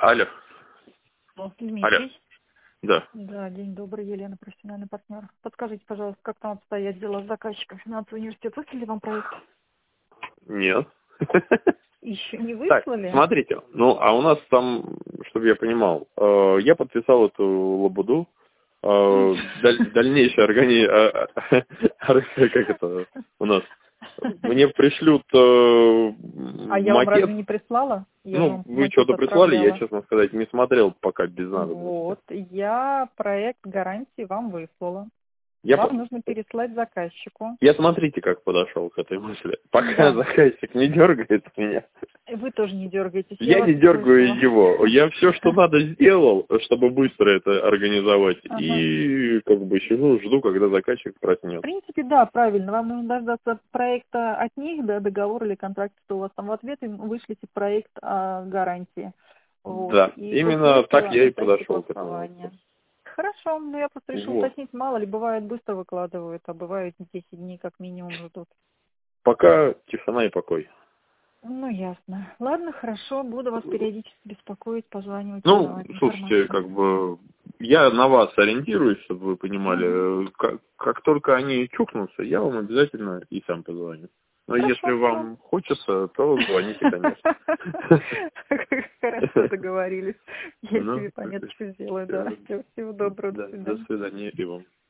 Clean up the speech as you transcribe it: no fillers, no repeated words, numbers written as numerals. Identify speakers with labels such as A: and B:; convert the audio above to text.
A: Алло.
B: Дмитрий.
A: Алло. Да.
B: Да, день добрый, Елена, профессиональный партнер. Подскажите, пожалуйста, как там обстоят дела с заказчиком финансового университета? Выслали вам проект?
A: Нет.
B: Еще не
A: Так,
B: выслали?
A: смотрите, а у нас там, чтобы я понимал, я подписал эту лабуду, дальнейшее как это у нас, мне пришлют
B: А я вам
A: макет.
B: разве не прислала? Я вам
A: Вы
B: макет
A: что-то прислали, я,
B: отправляла.
A: честно сказать, не смотрел пока без надобности.
B: Вот, я проект гарантии вам выслала.
A: Я
B: Вам нужно переслать заказчику.
A: Я смотрите, как подошел к этой мысли. Пока заказчик не дергает меня.
B: Вы тоже не дергаетесь.
A: Я не дергаю его. Я все, что надо, сделал, чтобы быстро это организовать. И как бы сижу, жду, когда заказчик
B: В
A: проснется.
B: принципе, да, правильно. Вам нужно дождаться проекта от них, да, договор или контракт, что у вас там в ответ, им вышлите проект о гарантии. Вот.
A: Да,
B: И
A: именно так я и
B: начать
A: подошел к этому.
B: согласование. Хорошо, но я просто решил уточнить, мало ли, бывает быстро выкладывают, а бывает 10 дней как минимум ждут.
A: Пока тишина и покой.
B: Ну, ясно. Ладно, хорошо, буду вас периодически беспокоить, позванивать.
A: Слушайте, как бы я на вас ориентируюсь, чтобы вы понимали. Как только они чукнутся, я вам обязательно и сам позвоню. Но если вам хочется, то звоните, конечно.
B: Хорошо, договорились. Я себе понятно, что сделаю, да. Всего доброго, до свидания.
A: До свидания и вам.